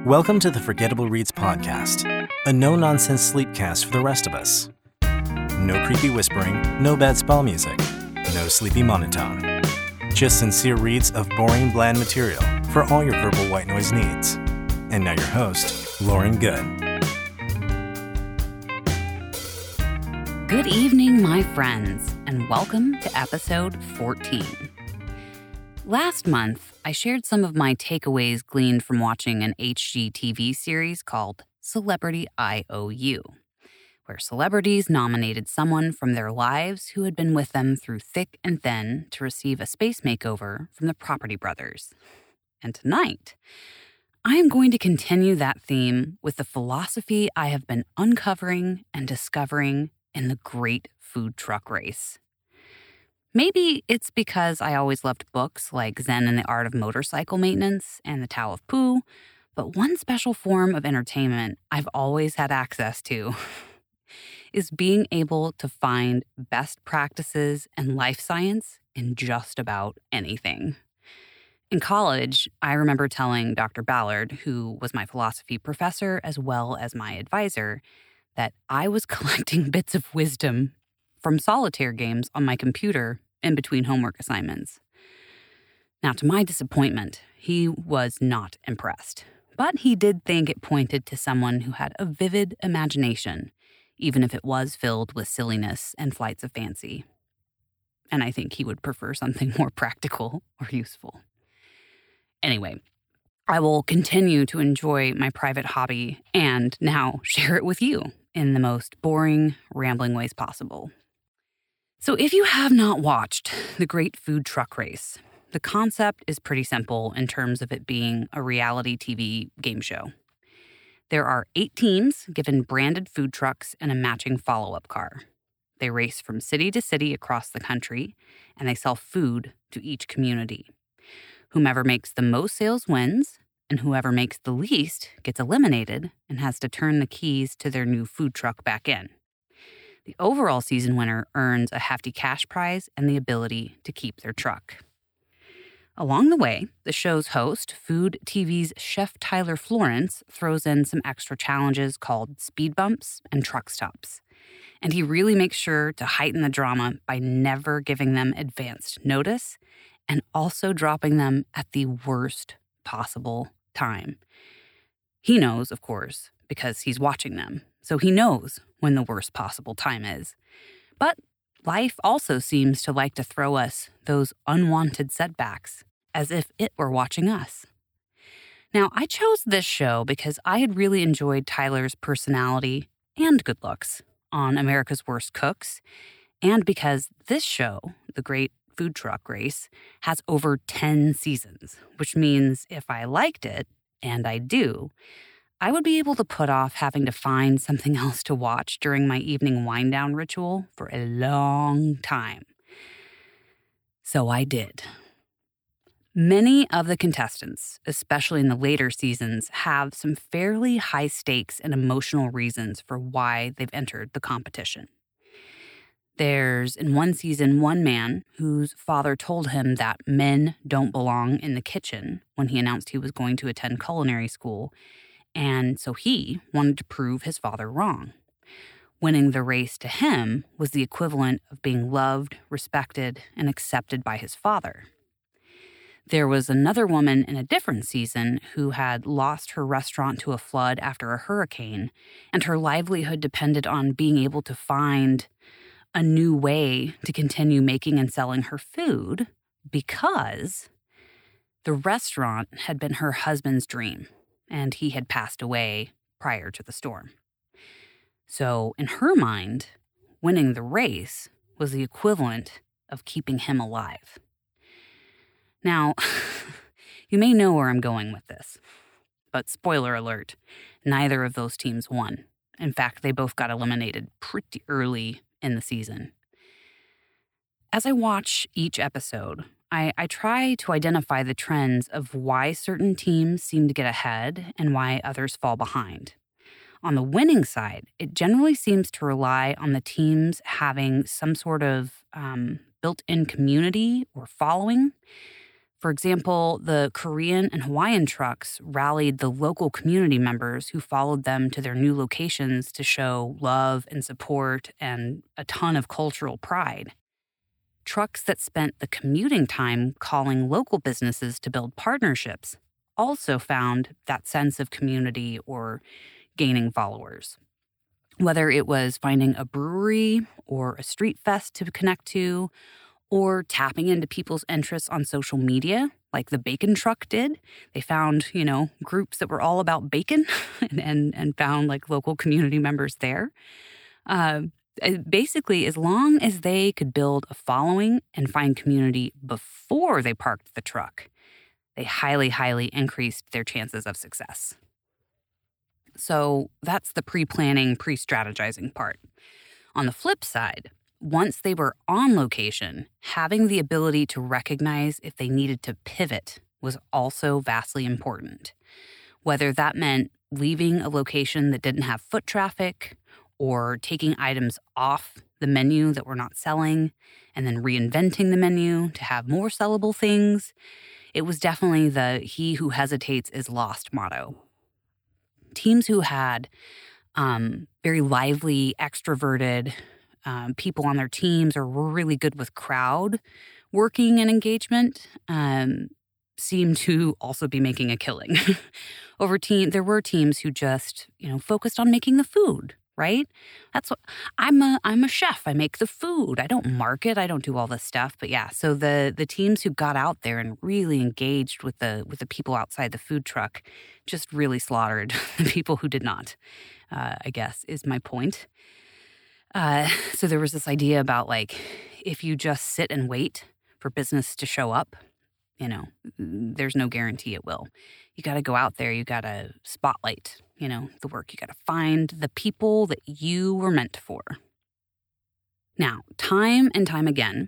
Welcome to the Forgettable Reads podcast, a no-nonsense sleepcast for the rest of us. No creepy whispering, no bad spell music, no sleepy monotone. Just sincere reads of boring, bland material for all your verbal white noise needs. And now your host, Lauren Good. Good evening, my friends, and welcome to episode 14. Last month, I shared some of my takeaways gleaned from watching an HGTV series called Celebrity IOU, where celebrities nominated someone from their lives who had been with them through thick and thin to receive a space makeover from the Property Brothers. And tonight, I am going to continue that theme with the philosophy I have been uncovering and discovering in the great food truck race. Maybe it's because I always loved books like Zen and the Art of Motorcycle Maintenance and The Tao of Pooh, but one special form of entertainment I've always had access to is being able to find best practices and life science in just about anything. In college, I remember telling Dr. Ballard, who was my philosophy professor as well as my advisor, that I was collecting bits of wisdom from solitaire games on my computer in between homework assignments. Now, to my disappointment, he was not impressed, but he did think it pointed to someone who had a vivid imagination, even if it was filled with silliness and flights of fancy. And I think he would prefer something more practical or useful. Anyway, I will continue to enjoy my private hobby and now share it with you in the most boring, rambling ways possible. So if you have not watched The Great Food Truck Race, the concept is pretty simple in terms of it being a reality TV game show. There are 8 teams given branded food trucks and a matching follow-up car. They race from city to city across the country, and they sell food to each community. Whomever makes the most sales wins, and whoever makes the least gets eliminated and has to turn the keys to their new food truck back in. The overall season winner earns a hefty cash prize and the ability to keep their truck. Along the way, the show's host, Food TV's Chef Tyler Florence, throws in some extra challenges called speed bumps and truck stops. And he really makes sure to heighten the drama by never giving them advanced notice and also dropping them at the worst possible time. He knows, of course, because he's watching them, so he knows when the worst possible time is. But life also seems to like to throw us those unwanted setbacks as if it were watching us. Now, I chose this show because I had really enjoyed Tyler's personality and good looks on America's Worst Cooks, and because this show, The Great Food Truck Race, has over 10 seasons, which means if I liked it, and I do, I would be able to put off having to find something else to watch during my evening wind-down ritual for a long time. So I did. Many of the contestants, especially in the later seasons, have some fairly high stakes and emotional reasons for why they've entered the competition. There's, in one season, one man whose father told him that men don't belong in the kitchen when he announced he was going to attend culinary school, and so he wanted to prove his father wrong. Winning the race to him was the equivalent of being loved, respected, and accepted by his father. There was another woman in a different season who had lost her restaurant to a flood after a hurricane, and her livelihood depended on being able to find a new way to continue making and selling her food because the restaurant had been her husband's dream, and he had passed away prior to the storm. So in her mind, winning the race was the equivalent of keeping him alive. Now, you may know where I'm going with this, but spoiler alert, neither of those teams won. In fact, they both got eliminated pretty early in the season. As I watch each episode, I try to identify the trends of why certain teams seem to get ahead and why others fall behind. On the winning side, it generally seems to rely on the teams having some sort of built-in community or following. For example, the Korean and Hawaiian trucks rallied the local community members who followed them to their new locations to show love and support and a ton of cultural pride. Trucks that spent the commuting time calling local businesses to build partnerships also found that sense of community or gaining followers. Whether it was finding a brewery or a street fest to connect to, or tapping into people's interests on social media, like the bacon truck did. They found, groups that were all about bacon and found like local community members there. Basically, as long as they could build a following and find community before they parked the truck, they highly, highly increased their chances of success. So that's the pre-planning, pre-strategizing part. On the flip side, once they were on location, having the ability to recognize if they needed to pivot was also vastly important. Whether that meant leaving a location that didn't have foot traffic or taking items off the menu that were not selling and then reinventing the menu to have more sellable things, it was definitely the "he who hesitates is lost" motto. Teams who had very lively, extroverted people on their teams or were really good with crowd working and engagement seemed to also be making a killing. There were teams who just, focused on making the food, right? That's what I'm a chef. I make the food. I don't market. I don't do all this stuff. But yeah, so the teams who got out there and really engaged with the people outside the food truck just really slaughtered the people who did not, I guess, is my point. So there was this idea about if you just sit and wait for business to show up, there's no guarantee it will. You got to go out there. You got to spotlight, the work. You got to find the people that you were meant for. Now, time and time again,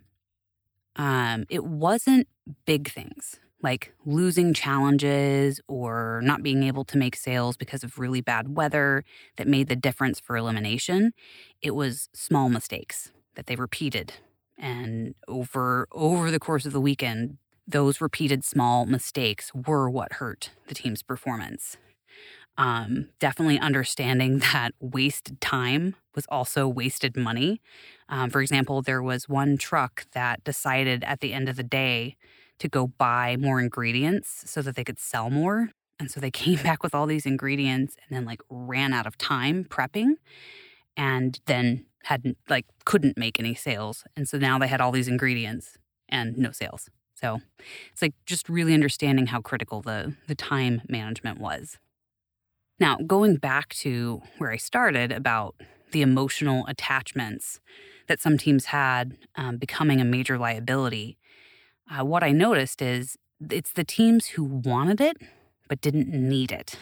it wasn't big things like losing challenges or not being able to make sales because of really bad weather that made the difference for elimination. It was small mistakes that they repeated. And over the course of the weekend, those repeated small mistakes were what hurt the team's performance. Definitely understanding that wasted time was also wasted money. For example, there was one truck that decided at the end of the day to go buy more ingredients so that they could sell more. And so they came back with all these ingredients and then ran out of time prepping and then couldn't make any sales. And so now they had all these ingredients and no sales. So it's just really understanding how critical the time management was. Now, going back to where I started about the emotional attachments that some teams had becoming a major liability, what I noticed is it's the teams who wanted it but didn't need it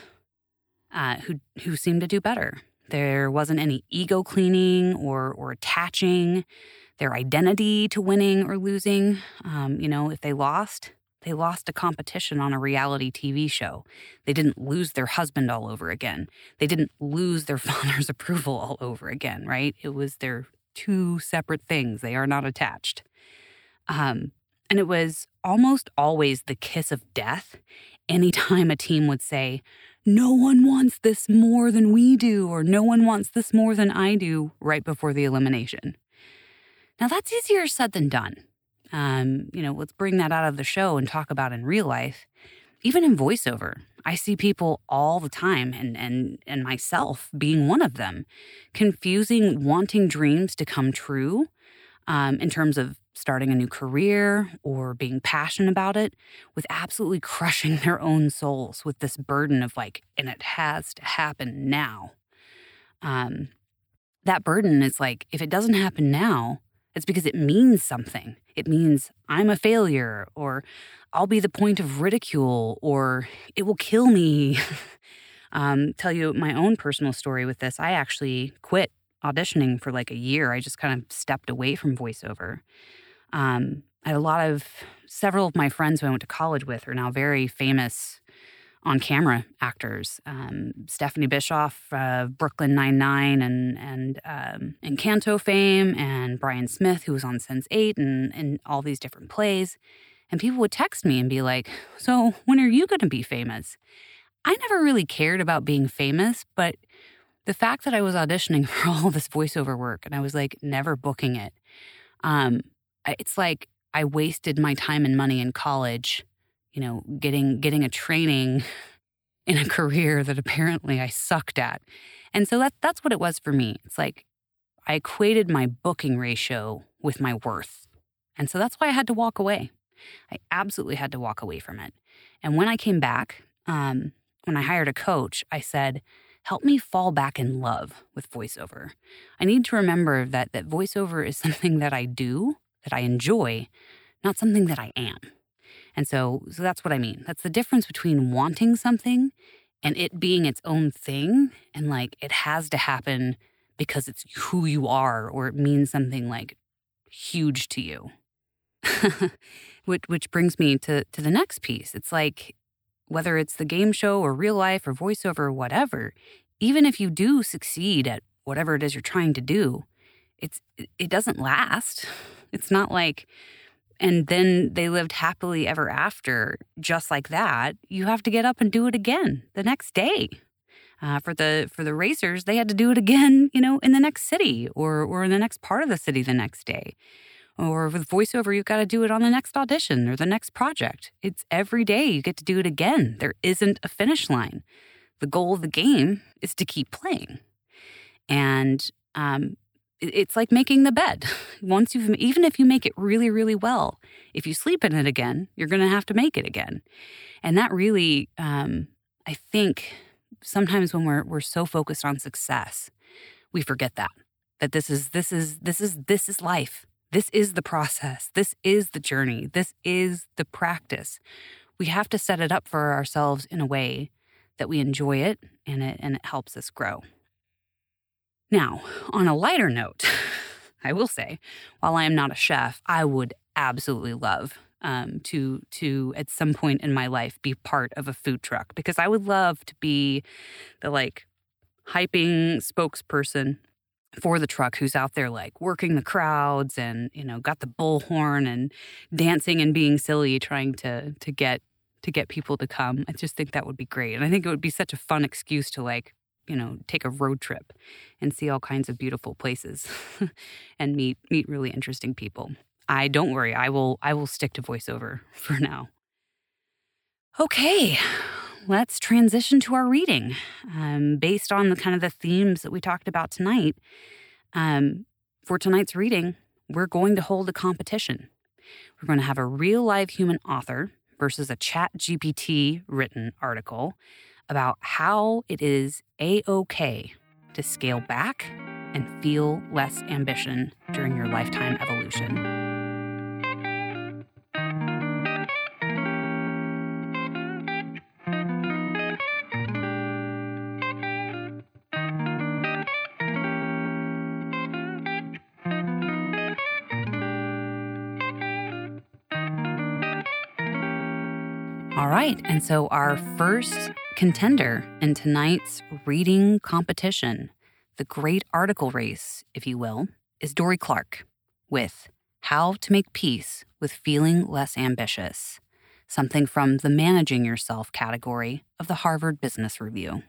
who seemed to do better. There wasn't any ego cleaning or attaching their identity to winning or losing. If they lost a competition on a reality TV show. They didn't lose their husband all over again. They didn't lose their father's approval all over again, right? It was their two separate things. They are not attached. And it was almost always the kiss of death anytime a team would say, "No one wants this more than we do," or "No one wants this more than I do," right before the elimination. Now, that's easier said than done. Let's bring that out of the show and talk about in real life. Even in voiceover, I see people all the time, and myself being one of them, confusing wanting dreams to come true in terms of starting a new career or being passionate about it with absolutely crushing their own souls with this burden of and it has to happen now. That burden is if it doesn't happen now, it's because it means something. It means I'm a failure, or I'll be the point of ridicule, or it will kill me. Tell you my own personal story with this. I actually quit auditioning for a year. I just kind of stepped away from voiceover. I had several of my friends who I went to college with are now very famous on-camera actors. Stephanie Bischoff, Brooklyn Nine-Nine and Encanto fame, and Brian Smith, who was on Sense8 and all these different plays. And people would text me and be like, so when are you going to be famous? I never really cared about being famous, but the fact that I was auditioning for all this voiceover work and I was like never booking it, it's like I wasted my time and money in college, getting a training in a career that apparently I sucked at. And so that's what it was for me. It's like I equated my booking ratio with my worth. And so that's why I had to walk away. I absolutely had to walk away from it. And when I came back, when I hired a coach, I said, help me fall back in love with voiceover. I need to remember that voiceover is something that I do, that I enjoy, not something that I am. And so that's what I mean. That's the difference between wanting something and it being its own thing and like it has to happen because it's who you are or it means something like huge to you. Which brings me to the next piece. It's like whether it's the game show or real life or voiceover or whatever, even if you do succeed at whatever it is you're trying to do, it doesn't last. It's not like, and then they lived happily ever after just like that. You have to get up and do it again the next day. For the racers, they had to do it again, in the next city or in the next part of the city the next day. Or with voiceover, you've got to do it on the next audition or the next project. It's every day you get to do it again. There isn't a finish line. The goal of the game is to keep playing. And it's like making the bed. Even if you make it really, really well, if you sleep in it again, you're going to have to make it again. And that really, I think sometimes when we're so focused on success, we forget that this is life. This is the process. This is the journey. This is the practice. We have to set it up for ourselves in a way that we enjoy it and it helps us grow. Now, on a lighter note, I will say, while I am not a chef, I would absolutely love to at some point in my life be part of a food truck because I would love to be the hyping spokesperson for the truck who's out there working the crowds and, got the bullhorn and dancing and being silly trying to get people to come. I just think that would be great. And I think it would be such a fun excuse to take a road trip and see all kinds of beautiful places and meet really interesting people. Don't worry, I will stick to voiceover for now. Okay. Let's transition to our reading. Based on the themes that we talked about tonight, for tonight's reading, we're going to hold a competition. We're going to have a real-life human author versus a ChatGPT written article about how it is A-OK to scale back and feel less ambition during your lifetime evolution. All right, and so our first contender in tonight's reading competition, the great article race, if you will, is Dorie Clark with How to Make Peace with Feeling Less Ambitious, something from the Managing Yourself category of the Harvard Business Review.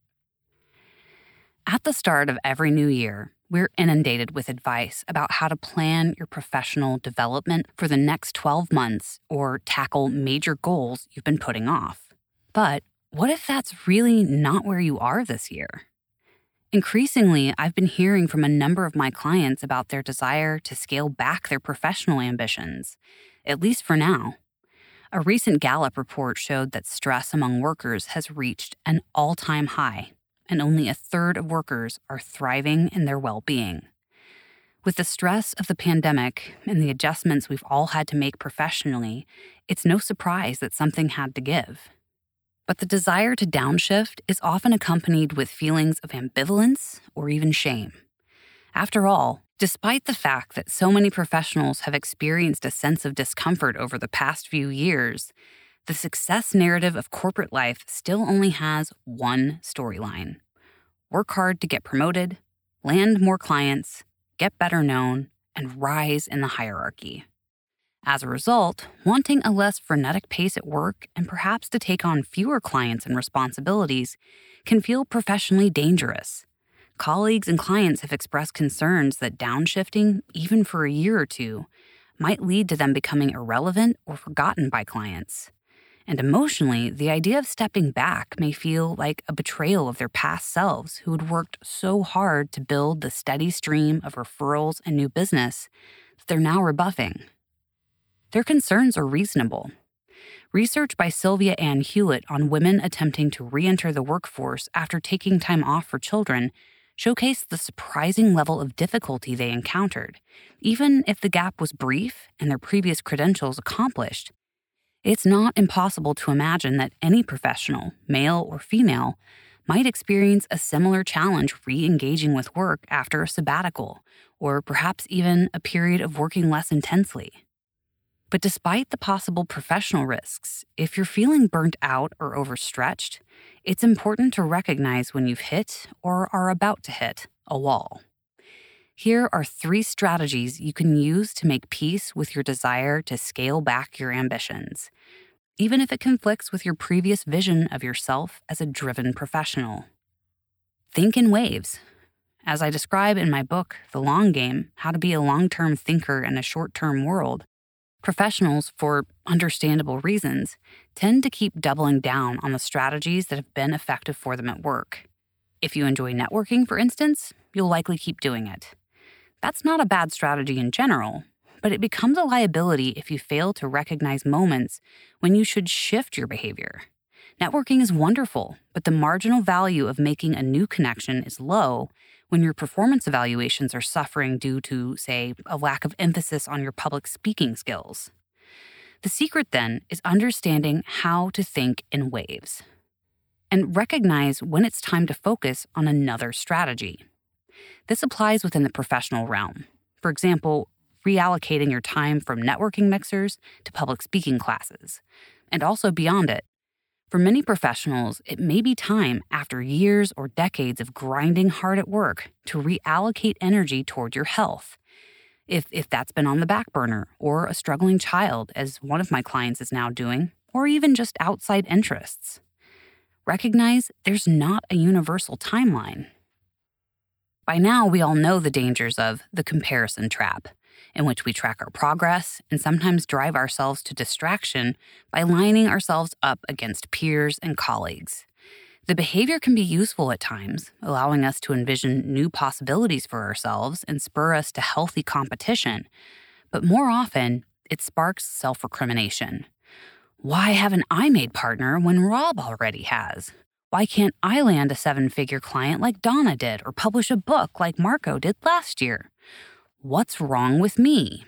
At the start of every new year, we're inundated with advice about how to plan your professional development for the next 12 months or tackle major goals you've been putting off. But what if that's really not where you are this year? Increasingly, I've been hearing from a number of my clients about their desire to scale back their professional ambitions, at least for now. A recent Gallup report showed that stress among workers has reached an all-time high, and only a third of workers are thriving in their well-being. With the stress of the pandemic and the adjustments we've all had to make professionally, it's no surprise that something had to give. But the desire to downshift is often accompanied with feelings of ambivalence or even shame. After all, despite the fact that so many professionals have experienced a sense of discomfort over the past few years, the success narrative of corporate life still only has one storyline. Work hard to get promoted, land more clients, get better known, and rise in the hierarchy. As a result, wanting a less frenetic pace at work and perhaps to take on fewer clients and responsibilities can feel professionally dangerous. Colleagues and clients have expressed concerns that downshifting, even for a year or two, might lead to them becoming irrelevant or forgotten by clients. And emotionally, the idea of stepping back may feel like a betrayal of their past selves who had worked so hard to build the steady stream of referrals and new business that they're now rebuffing. Their concerns are reasonable. Research by Sylvia Ann Hewlett on women attempting to re-enter the workforce after taking time off for children showcased the surprising level of difficulty they encountered, even if the gap was brief and their previous credentials accomplished. It's not impossible to imagine that any professional, male or female, might experience a similar challenge re-engaging with work after a sabbatical, or perhaps even a period of working less intensely. But despite the possible professional risks, if you're feeling burnt out or overstretched, it's important to recognize when you've hit or are about to hit a wall. Here are 3 strategies you can use to make peace with your desire to scale back your ambitions, even if it conflicts with your previous vision of yourself as a driven professional. Think in waves. As I describe in my book, The Long Game: How to Be a Long-Term Thinker in a Short-Term World, professionals, for understandable reasons, tend to keep doubling down on the strategies that have been effective for them at work. If you enjoy networking, for instance, you'll likely keep doing it. That's not a bad strategy in general, but it becomes a liability if you fail to recognize moments when you should shift your behavior. Networking is wonderful, but the marginal value of making a new connection is low when your performance evaluations are suffering due to, say, a lack of emphasis on your public speaking skills. The secret, then, is understanding how to think in waves and recognize when it's time to focus on another strategy. This applies within the professional realm. For example, reallocating your time from networking mixers to public speaking classes, and also beyond it. For many professionals, it may be time, after years or decades of grinding hard at work, to reallocate energy toward your health. If that's been on the back burner, or a struggling child, as one of my clients is now doing, or even just outside interests. Recognize there's not a universal timeline. By now, we all know the dangers of the comparison trap, in which we track our progress and sometimes drive ourselves to distraction by lining ourselves up against peers and colleagues. The behavior can be useful at times, allowing us to envision new possibilities for ourselves and spur us to healthy competition. But more often, it sparks self-recrimination. Why haven't I made partner when Rob already has? Why can't I land a 7-figure client like Donna did or publish a book like Marco did last year? What's wrong with me?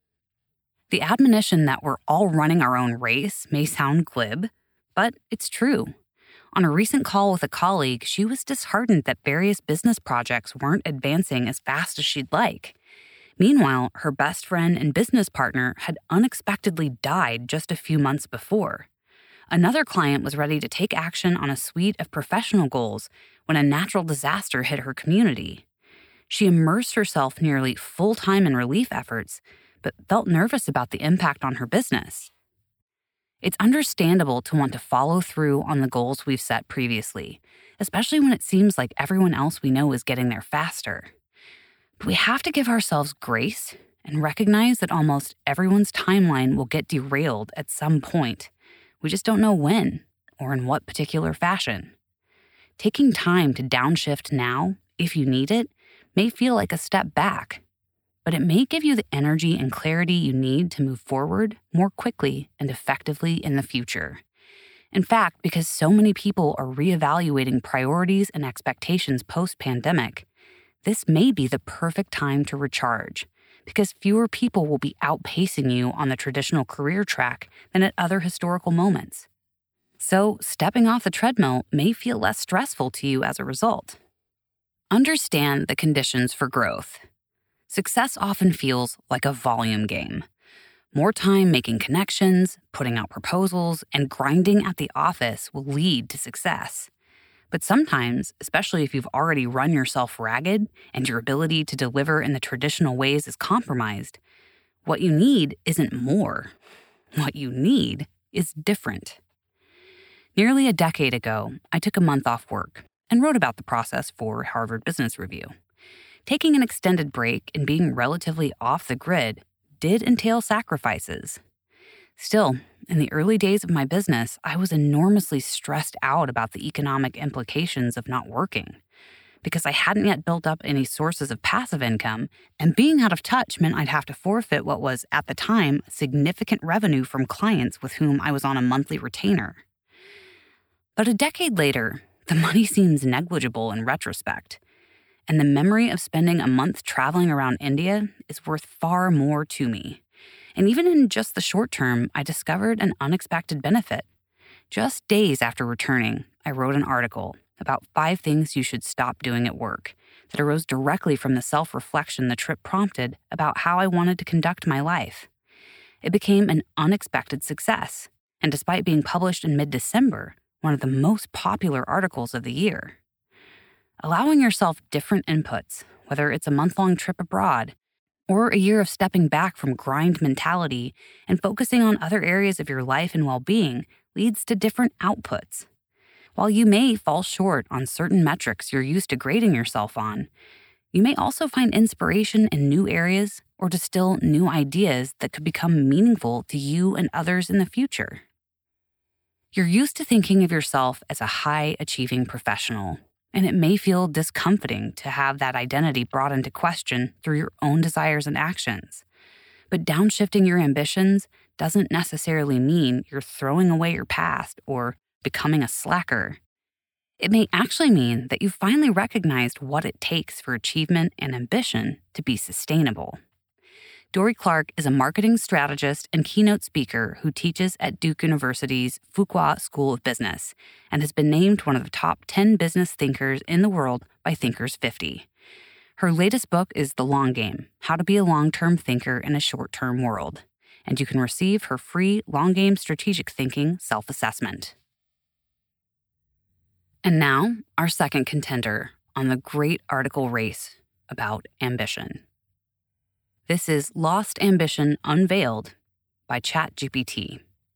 The admonition that we're all running our own race may sound glib, but it's true. On a recent call with a colleague, she was disheartened that various business projects weren't advancing as fast as she'd like. Meanwhile, her best friend and business partner had unexpectedly died just a few months before. Another client was ready to take action on a suite of professional goals when a natural disaster hit her community. She immersed herself nearly full-time in relief efforts, but felt nervous about the impact on her business. It's understandable to want to follow through on the goals we've set previously, especially when it seems like everyone else we know is getting there faster. But we have to give ourselves grace and recognize that almost everyone's timeline will get derailed at some point. We just don't know when or in what particular fashion. Taking time to downshift now, if you need it, may feel like a step back, but it may give you the energy and clarity you need to move forward more quickly and effectively in the future. In fact, because so many people are reevaluating priorities and expectations post-pandemic, this may be the perfect time to recharge, because fewer people will be outpacing you on the traditional career track than at other historical moments. So, stepping off the treadmill may feel less stressful to you as a result. Understand the conditions for growth. Success often feels like a volume game. More time making connections, putting out proposals, and grinding at the office will lead to success. But sometimes, especially if you've already run yourself ragged and your ability to deliver in the traditional ways is compromised, What you need isn't more. What you need is different. Nearly a decade ago, I took a month off work and wrote about the process for Harvard Business Review. Taking an extended break and being relatively off the grid did entail sacrifices. Still, in the early days of my business, I was enormously stressed out about the economic implications of not working, because I hadn't yet built up any sources of passive income, and being out of touch meant I'd have to forfeit what was, at the time, significant revenue from clients with whom I was on a monthly retainer. But a decade later, the money seems negligible in retrospect, and the memory of spending a month traveling around India is worth far more to me. And even in just the short term, I discovered an unexpected benefit. Just days after returning, I wrote an article about 5 things you should stop doing at work that arose directly from the self-reflection the trip prompted about how I wanted to conduct my life. It became an unexpected success, and despite being published in mid-December, one of the most popular articles of the year. Allowing yourself different inputs, whether it's a month-long trip abroad or a year of stepping back from grind mentality and focusing on other areas of your life and well-being, leads to different outputs. While you may fall short on certain metrics you're used to grading yourself on, you may also find inspiration in new areas or distill new ideas that could become meaningful to you and others in the future. You're used to thinking of yourself as a high-achieving professional, and it may feel discomforting to have that identity brought into question through your own desires and actions. But downshifting your ambitions doesn't necessarily mean you're throwing away your past or becoming a slacker. It may actually mean that you finally recognized what it takes for achievement and ambition to be sustainable. Dorie Clark is a marketing strategist and keynote speaker who teaches at Duke University's Fuqua School of Business and has been named one of the top 10 business thinkers in the world by Thinkers 50. Her latest book is The Long Game: How to Be a Long-Term Thinker in a Short-Term World, and you can receive her free Long Game Strategic Thinking self-assessment. And now, our second contender on the great article race about ambition. This is Lost Ambition Unveiled by ChatGPT.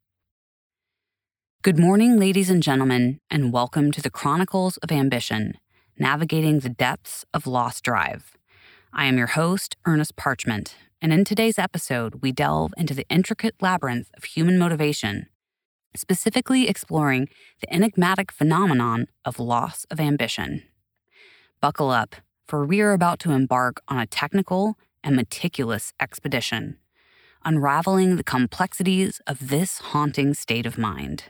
Good morning, ladies and gentlemen, and welcome to the Chronicles of Ambition, Navigating the Depths of Lost Drive. I am your host, Ernest Parchment, and in today's episode, we delve into the intricate labyrinth of human motivation, specifically exploring the enigmatic phenomenon of loss of ambition. Buckle up, for we are about to embark on a technical and meticulous expedition, unraveling the complexities of this haunting state of mind.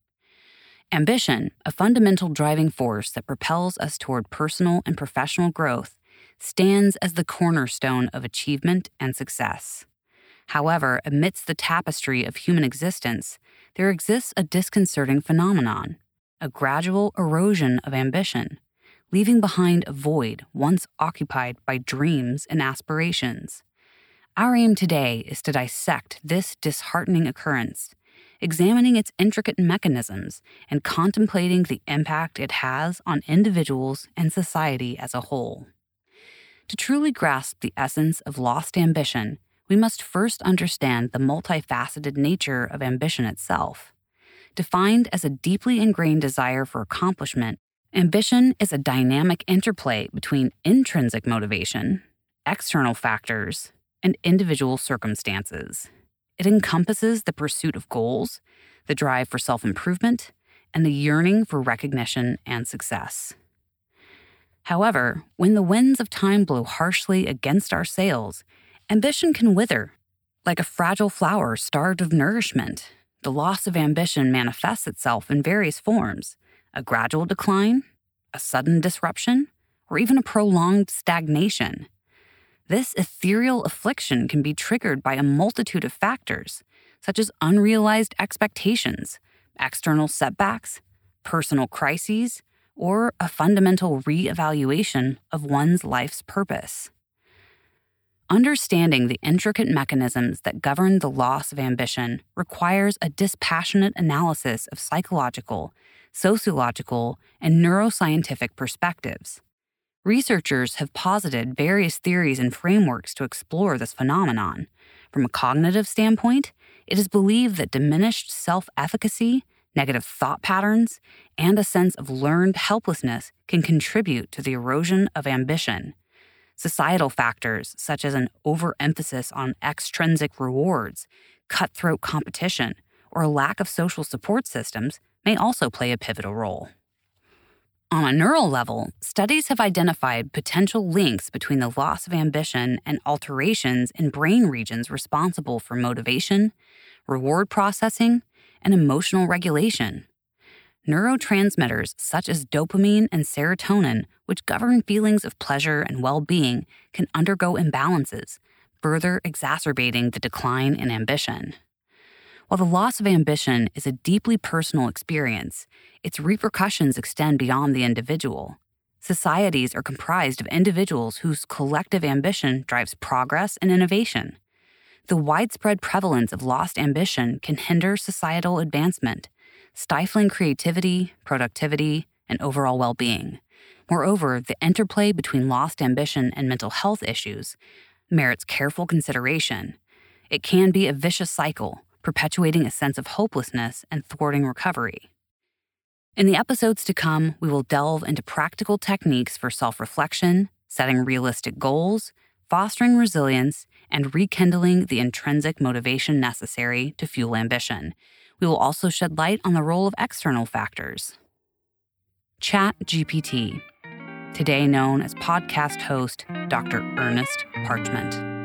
Ambition, a fundamental driving force that propels us toward personal and professional growth, stands as the cornerstone of achievement and success. However, amidst the tapestry of human existence, there exists a disconcerting phenomenon, a gradual erosion of ambition, leaving behind a void once occupied by dreams and aspirations. Our aim today is to dissect this disheartening occurrence, examining its intricate mechanisms and contemplating the impact it has on individuals and society as a whole. To truly grasp the essence of lost ambition, we must first understand the multifaceted nature of ambition itself. Defined as a deeply ingrained desire for accomplishment, ambition is a dynamic interplay between intrinsic motivation, external factors, and individual circumstances. It encompasses the pursuit of goals, the drive for self-improvement, and the yearning for recognition and success. However, when the winds of time blow harshly against our sails, ambition can wither. Like a fragile flower starved of nourishment, the loss of ambition manifests itself in various forms: a gradual decline, a sudden disruption, or even a prolonged stagnation. This ethereal affliction can be triggered by a multitude of factors, such as unrealized expectations, external setbacks, personal crises, or a fundamental re-evaluation of one's life's purpose. Understanding the intricate mechanisms that govern the loss of ambition requires a dispassionate analysis of psychological, sociological, and neuroscientific perspectives. Researchers have posited various theories and frameworks to explore this phenomenon, From a cognitive standpoint, it is believed that diminished self-efficacy, negative thought patterns, and a sense of learned helplessness can contribute to the erosion of ambition. Societal factors such as an overemphasis on extrinsic rewards, cutthroat competition, or a lack of social support systems may also play a pivotal role. On a neural level, studies have identified potential links between the loss of ambition and alterations in brain regions responsible for motivation, reward processing, and emotional regulation. Neurotransmitters such as dopamine and serotonin, which govern feelings of pleasure and well-being, can undergo imbalances, further exacerbating the decline in ambition. While the loss of ambition is a deeply personal experience, its repercussions extend beyond the individual. Societies are comprised of individuals whose collective ambition drives progress and innovation. The widespread prevalence of lost ambition can hinder societal advancement, stifling creativity, productivity, and overall well-being. Moreover, the interplay between lost ambition and mental health issues merits careful consideration. It can be a vicious cycle, perpetuating a sense of hopelessness and thwarting recovery. In the episodes to come, we will delve into practical techniques for self-reflection, setting realistic goals, fostering resilience, and rekindling the intrinsic motivation necessary to fuel ambition. We will also shed light on the role of external factors. ChatGPT, today known as podcast host Dr. Ernest Parchment.